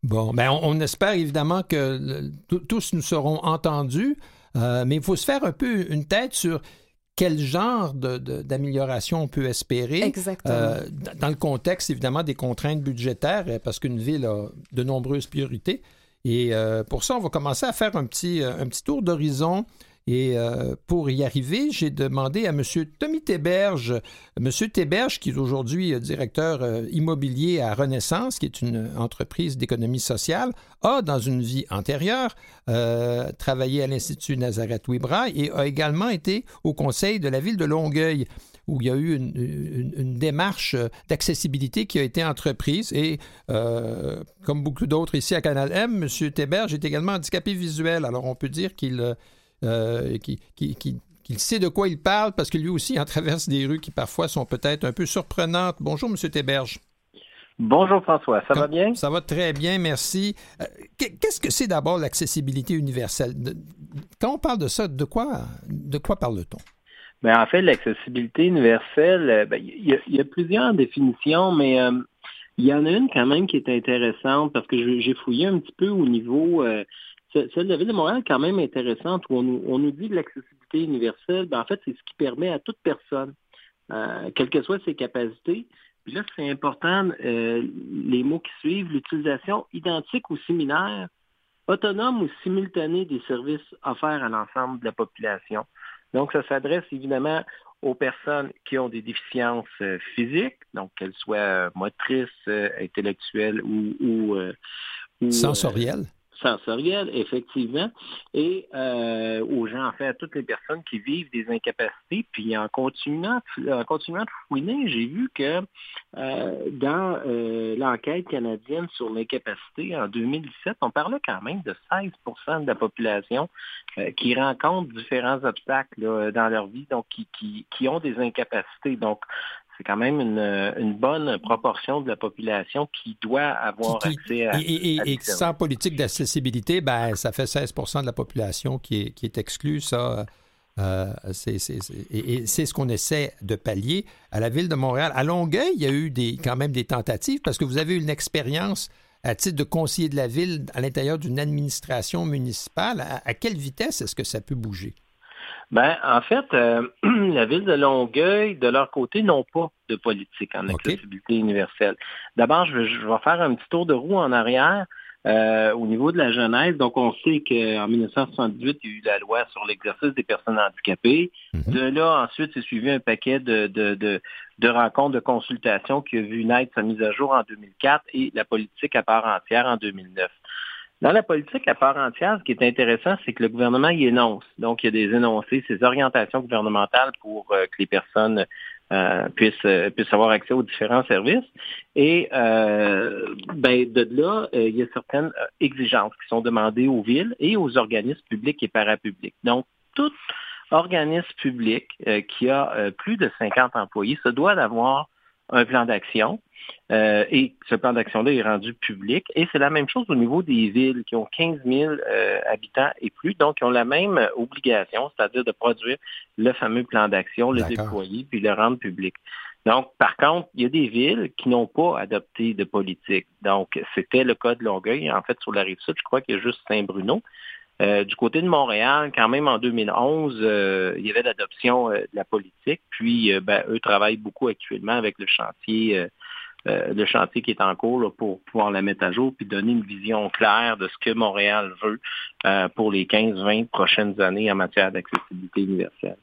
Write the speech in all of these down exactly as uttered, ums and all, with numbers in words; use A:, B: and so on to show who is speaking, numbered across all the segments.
A: Bon, bien, on, on espère évidemment que le, t- tous nous serons entendus, euh, mais il faut se faire un peu une tête sur quel genre de, de, d'amélioration on peut espérer.
B: Exactement.
A: Euh, dans le contexte, évidemment, des contraintes budgétaires, parce qu'une ville a de nombreuses priorités. Et euh, pour ça, on va commencer à faire un petit, un petit tour d'horizon. Et euh, pour y arriver, j'ai demandé à M. Tommy Théberge, M. Théberge, qui est aujourd'hui directeur euh, immobilier à Renaissance, qui est une entreprise d'économie sociale, a, dans une vie antérieure, euh, travaillé à l'Institut Nazareth-Ouibraille et a également été au conseil de la ville de Longueuil, où il y a eu une, une, une démarche d'accessibilité qui a été entreprise. Et euh, comme beaucoup d'autres ici à Canal M, M. Théberge est également handicapé visuel. Alors, on peut dire qu'il... Euh, qui, qui, qui, qu'il sait de quoi il parle, parce que lui aussi en traverse des rues qui parfois sont peut-être un peu surprenantes. Bonjour, M. Théberge.
C: Bonjour François, ça Comme, va bien?
A: Ça va très bien, merci. Euh, qu'est-ce que c'est d'abord l'accessibilité universelle? Quand on parle de ça, de quoi, de quoi parle-t-on?
C: Bien, en fait, l'accessibilité universelle, ben, il, y a, il y a plusieurs définitions, mais euh, il y en a une quand même qui est intéressante parce que je, j'ai fouillé un petit peu au niveau... Euh, Celle de la Ville de Montréal est quand même intéressante où on nous, on nous dit que l'accessibilité universelle, ben en fait, c'est ce qui permet à toute personne, euh, quelles que soient ses capacités. Puis là, c'est important, euh, les mots qui suivent, l'utilisation identique ou similaire, autonome ou simultanée des services offerts à l'ensemble de la population. Donc, ça s'adresse évidemment aux personnes qui ont des déficiences euh, physiques, donc qu'elles soient euh, motrices, euh, intellectuelles ou... ou, euh, ou
A: sensorielles.
C: Euh, sensorielle, effectivement, et euh, aux gens, en fait, à toutes les personnes qui vivent des incapacités. Puis en continuant, en continuant de fouiner, j'ai vu que euh, dans euh, l'enquête canadienne sur l'incapacité en deux mille dix-sept, on parlait quand même de seize pour cent de la population euh, qui rencontrent différents obstacles là, dans leur vie, donc qui, qui, qui ont des incapacités. Donc, c'est quand même une, une bonne proportion de la population qui doit avoir
A: qui, qui,
C: accès à...
A: Et, et,
C: à
A: et sans politique d'accessibilité, ben, ça fait seize pour cent de la population qui est, qui est exclue. Ça, euh, c'est, c'est, c'est, et, et c'est ce qu'on essaie de pallier à la Ville de Montréal. À Longueuil, il y a eu des, quand même des tentatives parce que vous avez eu une expérience à titre de conseiller de la Ville à l'intérieur d'une administration municipale. À, à quelle vitesse est-ce que ça peut bouger?
C: Ben, en fait, euh, la Ville de Longueuil, de leur côté, n'ont pas de politique en accessibilité okay. universelle. D'abord, je vais, je vais faire un petit tour de roue en arrière euh, au niveau de la jeunesse. Donc, on sait qu'en dix-neuf cent soixante-dix-huit, il y a eu la loi sur l'exercice des personnes handicapées. Mm-hmm. De là, ensuite, c'est suivi un paquet de, de, de, de rencontres, de consultations qui a vu naître sa mise à jour en deux mille quatre et la politique à part entière en deux mille neuf. Dans la politique à part entière, ce qui est intéressant, c'est que le gouvernement y énonce. Donc, il y a des énoncés, ces orientations gouvernementales pour euh, que les personnes euh, puissent, euh, puissent avoir accès aux différents services. Et euh, ben, de là, euh, il y a certaines exigences qui sont demandées aux villes et aux organismes publics et parapublics. Donc, tout organisme public euh, qui a euh, plus de cinquante employés se doit d'avoir un plan d'action. Euh, et ce plan d'action-là est rendu public. Et c'est la même chose au niveau des villes qui ont quinze mille euh, habitants et plus, donc qui ont la même obligation, c'est-à-dire de produire le fameux plan d'action, le
A: D'accord.
C: déployer, puis le rendre public. Donc, par contre, il y a des villes qui n'ont pas adopté de politique. Donc, c'était le cas de Longueuil. En fait, sur la Rive-Sud, je crois qu'il y a juste Saint-Bruno. Euh, du côté de Montréal, quand même en deux mille onze, euh, il y avait l'adoption euh, de la politique. Puis, euh, ben, eux travaillent beaucoup actuellement avec le chantier euh, Euh, le chantier qui est en cours là, pour pouvoir la mettre à jour puis donner une vision claire de ce que Montréal veut euh, pour les quinze vingt prochaines années en matière d'accessibilité universelle.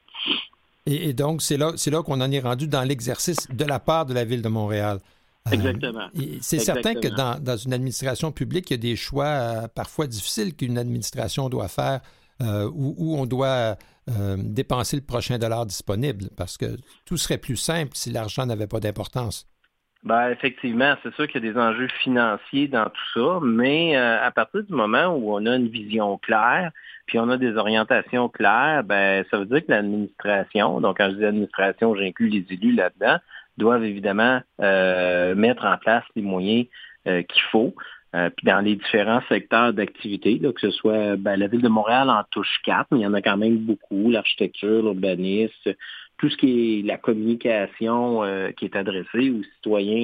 A: Et, et donc, c'est là, c'est là qu'on en est rendu dans l'exercice de la part de la Ville de Montréal.
C: Exactement.
A: Euh, c'est
C: Exactement.
A: certain que dans, dans une administration publique, il y a des choix euh, parfois difficiles qu'une administration doit faire euh, où, où on doit euh, dépenser le prochain dollar disponible parce que tout serait plus simple si l'argent n'avait pas d'importance.
C: Ben, effectivement, c'est sûr qu'il y a des enjeux financiers dans tout ça, mais euh, à partir du moment où on a une vision claire, puis on a des orientations claires, ben ça veut dire que l'administration, donc quand je dis administration, j'inclus les élus là-dedans, doivent évidemment euh, mettre en place les moyens euh, qu'il faut. Euh, puis dans les différents secteurs d'activité, là, que ce soit ben, la Ville de Montréal en touche quatre, mais il y en a quand même beaucoup, l'architecture, l'urbanisme, tout ce qui est la communication euh, qui est adressée aux citoyens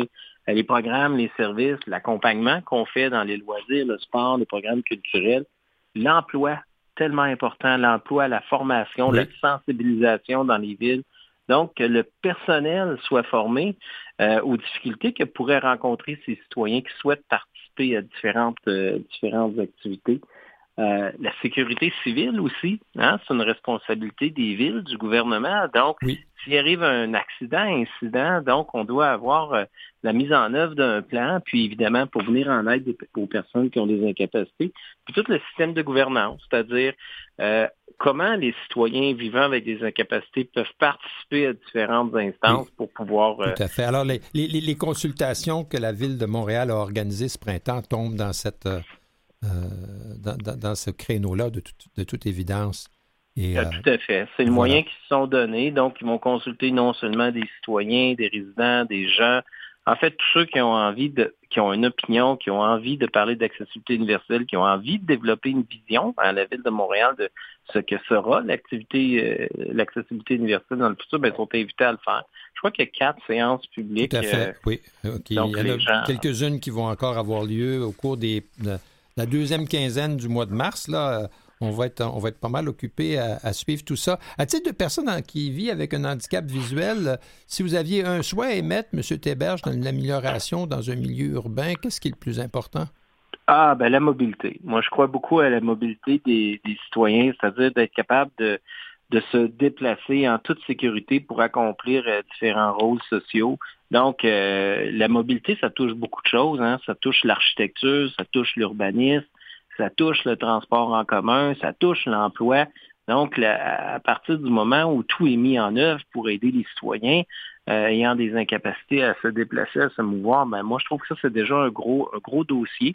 C: les programmes, les services, l'accompagnement qu'on fait dans les loisirs, le sport, les programmes culturels, l'emploi, tellement important, l'emploi, la formation, oui. la sensibilisation dans les villes. Donc, que le personnel soit formé euh, aux difficultés que pourraient rencontrer ces citoyens qui souhaitent participer à différentes, euh, différentes activités. Euh, la sécurité civile aussi, hein, c'est une responsabilité des villes, du gouvernement. Donc, oui. s'il arrive un accident, incident, donc on doit avoir euh, la mise en œuvre d'un plan, puis évidemment pour venir en aide des, aux personnes qui ont des incapacités, puis tout le système de gouvernance, c'est-à-dire euh, comment les citoyens vivant avec des incapacités peuvent participer à différentes instances oui. pour pouvoir...
A: Euh... Tout à fait. Alors, les, les, les consultations que la Ville de Montréal a organisées ce printemps tombent dans cette... Euh... Euh, dans, dans, dans ce créneau-là, de, tout, de toute évidence.
C: Et, euh, tout à fait. C'est le voilà. moyen qui se sont donnés. Donc, ils vont consulter non seulement des citoyens, des résidents, des gens, en fait, tous ceux qui ont envie de, qui ont une opinion, qui ont envie de parler d'accessibilité universelle, qui ont envie de développer une vision à la Ville de Montréal de ce que sera l'activité, euh, l'accessibilité universelle dans le futur, bien, sont invités à le faire. Je crois qu'il y a quatre séances publiques.
A: Tout à fait, euh, oui. Okay. Donc, il y en a gens... quelques-unes qui vont encore avoir lieu au cours des... De... La deuxième quinzaine du mois de mars, là, on va être, on va être pas mal occupé à, à suivre tout ça. À titre de personne qui vit avec un handicap visuel, si vous aviez un souhait à émettre, M. Théberge, dans l'amélioration dans un milieu urbain, qu'est-ce qui est le plus important?
C: Ah, ben la mobilité. Moi, je crois beaucoup à la mobilité des, des citoyens, c'est-à-dire d'être capable de, de se déplacer en toute sécurité pour accomplir euh, différents rôles sociaux. Donc, euh, la mobilité, ça touche beaucoup de choses. Hein? Ça touche l'architecture, ça touche l'urbanisme, ça touche le transport en commun, ça touche l'emploi. Donc, la, à partir du moment où tout est mis en œuvre pour aider les citoyens euh, ayant des incapacités à se déplacer, à se mouvoir, ben moi, je trouve que ça, c'est déjà un gros, un gros dossier.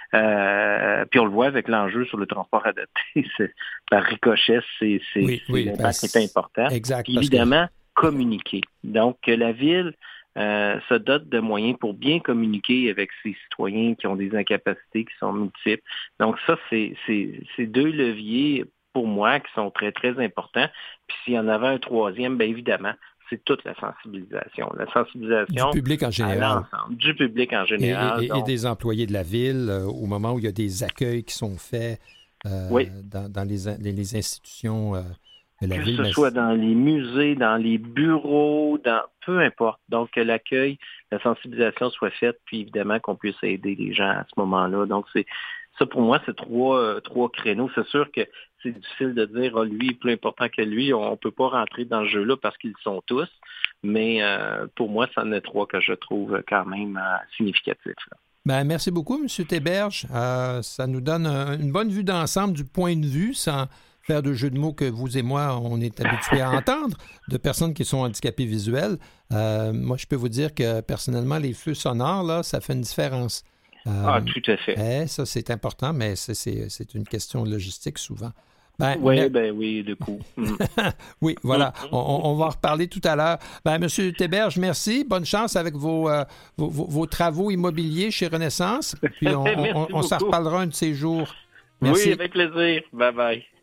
C: Euh, puis on le voit avec l'enjeu sur le transport adapté. C'est, par ricochet, c'est, c'est,
A: oui,
C: c'est
A: oui,
C: l'impact qui est important.
A: Exact.
C: Puis évidemment, que... communiquer. Donc, que la Ville euh, se dote de moyens pour bien communiquer avec ses citoyens qui ont des incapacités qui sont multiples. Donc ça, c'est, c'est, c'est deux leviers pour moi qui sont très, très importants. Puis s'il y en avait un troisième, bien évidemment, c'est toute la sensibilisation. La sensibilisation
A: du public en général.
C: Du public en général.
A: Et, et, donc... et des employés de la Ville, euh, au moment où il y a des accueils qui sont faits euh, oui. dans, dans les, les institutions euh, de la
C: que
A: Ville.
C: Que ce soit dans les musées, dans les bureaux, dans peu importe. Donc, que l'accueil, la sensibilisation soit faite, puis évidemment qu'on puisse aider les gens à ce moment-là. Donc, c'est ça, pour moi, c'est trois, euh, trois créneaux. C'est sûr que c'est difficile de dire, ah, lui est plus important que lui. On ne peut pas rentrer dans ce jeu-là parce qu'ils sont tous. Mais euh, pour moi, c'en est trois que je trouve quand même euh, significatifs. Là.
A: Ben, merci beaucoup, M. Théberge. Euh, ça nous donne une bonne vue d'ensemble du point de vue, sans faire de jeu de mots que vous et moi, on est habitués à entendre, de personnes qui sont handicapées visuelles. Euh, moi, je peux vous dire que, personnellement, les feux sonores, là, ça fait une différence.
C: Euh, ah, tout à fait.
A: Eh, ça, c'est important, mais c'est, c'est, c'est une question logistique souvent. Ben,
C: oui,
A: mais...
C: ben oui, de coup. Mm.
A: oui, voilà. On, on va en reparler tout à l'heure. Ben, M. Théberge, merci. Bonne chance avec vos, euh, vos, vos, vos travaux immobiliers chez Renaissance. Puis on, on, on, on s'en reparlera un de ces jours. Merci.
C: Oui, avec plaisir. Bye-bye.